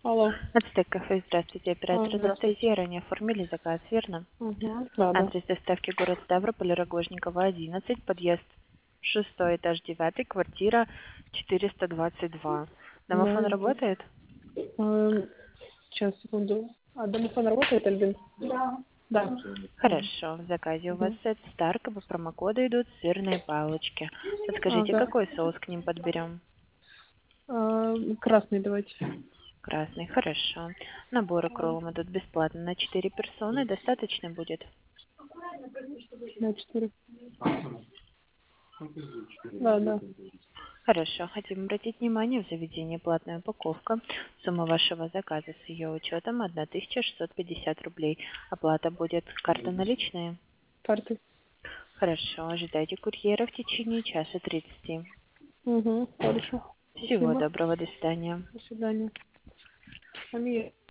Алло. Ацтек кафе, здравствуйте, оператор Здравствуйте. Анастасия, ранее оформили заказ, верно? Угу. Да. Адрес доставки город Ставрополь, Рогожникова, 11, подъезд 6, этаж 9, квартира 422. Да, Домофон вижу. работает? Сейчас, секунду. А домофон работает, Альбин? Да. Да. Угу. Хорошо, в заказе у вас Угу. сет Старк, по промокоду идут сырные палочки. Подскажите, Ага. какой соус к ним подберем? Красный давайте. Красный, хорошо. Набор укролом идут бесплатно на 4 персоны, достаточно будет? На 4. Да, да. Хорошо. Хотим обратить внимание, в заведении платная упаковка. Сумма вашего заказа с ее учетом 1650 рублей. Оплата будет карта наличные. Карты. Хорошо. Ожидайте курьера в течение часа 30. Угу. Хорошо. Всего Спасибо. доброго. До свидания. До свидания. Амия.